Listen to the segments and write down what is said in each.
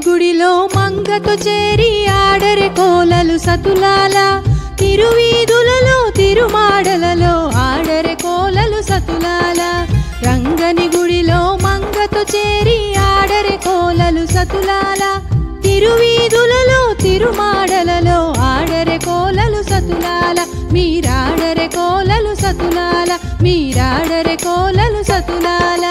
గుడిలో మంగతో చేరి ఆడరె కోలలు సతులాల తిరువీధులలో తిరుమాడలలో ఆడరె కోలలు సతులాల రంగని గుడిలో మంగతో చేరి ఆడరె కోలలు సతులాల తిరువీధులలో తిరుమాడలలో ఆడరె కోలలు సతులాల మీరాడరె కోలలు సతులాల మీరాడరె కోలలు సతులాల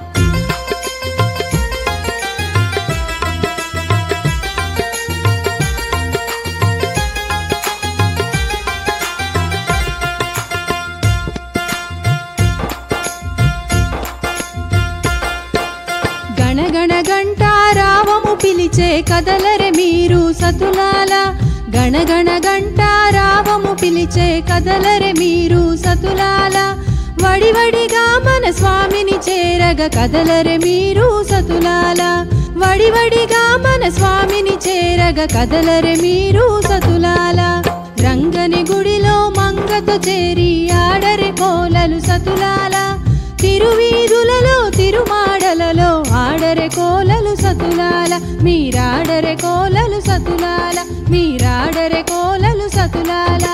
గణగణ గంటారావము పిలిచే కదలరె మీరు సతులాల గణగణ గంటారావము పిలిచే కదలరె మీరు సతులాల వడివడిగా మన స్వామిని చేరగ కదలరె మీరు సతులాల వడివడిగా మన స్వామిని చేరగ కదలరె మీరు సతులాల రంగని గుడిలో మంగతో చేరి ఆడరె కోలలు సతులాల తిరువీధులలో తిరుమాడలలో ఆడరె కోలలు సతులాల మీరాడరె కోలలు సతులాల మీరాడరె కోలలు సతులాల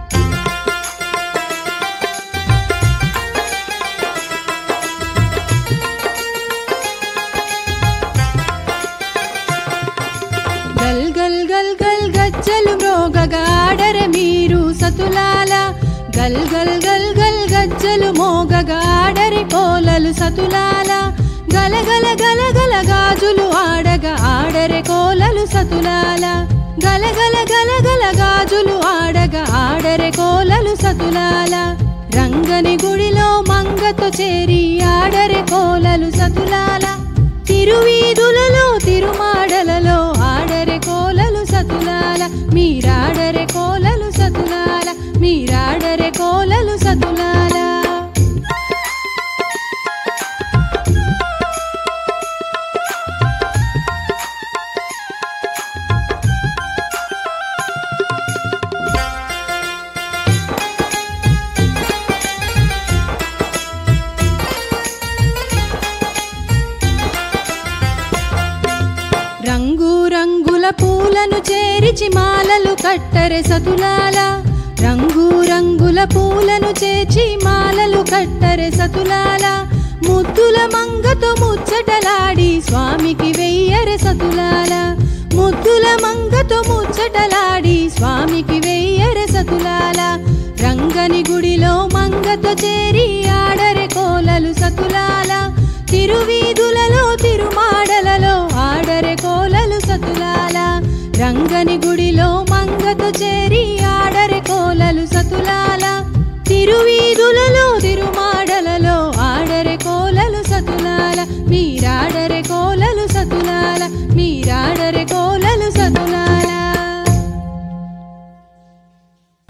గల్ గల్ గల్ గల్ గజ్జలు మ్రోగగా ఆడరె మీరు సతులాల గల్ గల్ గల్ గల్ గజ్జలు మోగగా ఆడరె కోలలు సతులాల గలగల గలగల గాజులు ఆడగా ఆడరె కోలలు సతులాల గలగల గలగల గాజులు ఆడగా ఆడరె కోలలు సతులాల రంగని గుడిలో మంగతో చేరి ఆడరె కోలలు సతులాల తిరువీధులలో తిరుమాడలలో ఆడరె కోలలు సతులాల మీరాడరె కోలలు సతులాల మీరాడరె కోలలు సతులాల రంగు రంగుల పూలను చేర్చి మాలలు కట్టరె సతులాల రంగు రంగుల పూలను చేర్చి మాలలు కట్టరె సతులాల ముద్దుల మంగతో ముచ్చటలాడి స్వామికి వెయ్యరె సతులాల ముద్దుల మంగతో ముచ్చటలాడి స్వామికి వెయ్యరె సతులాల రంగని గుడిలో మంగతో చేరి ఆడరె కోలలు సతులాల తిరువీధులలో తిరుమాడలలో ఆడరె కోలలు సతులాల రంగని గుడిలో మంగతో చేరి ఆడరె కోలలు సతులాల తిరువీధులలో తిరుమాడలలో ఆడరె కోలలు సతులాల మీరా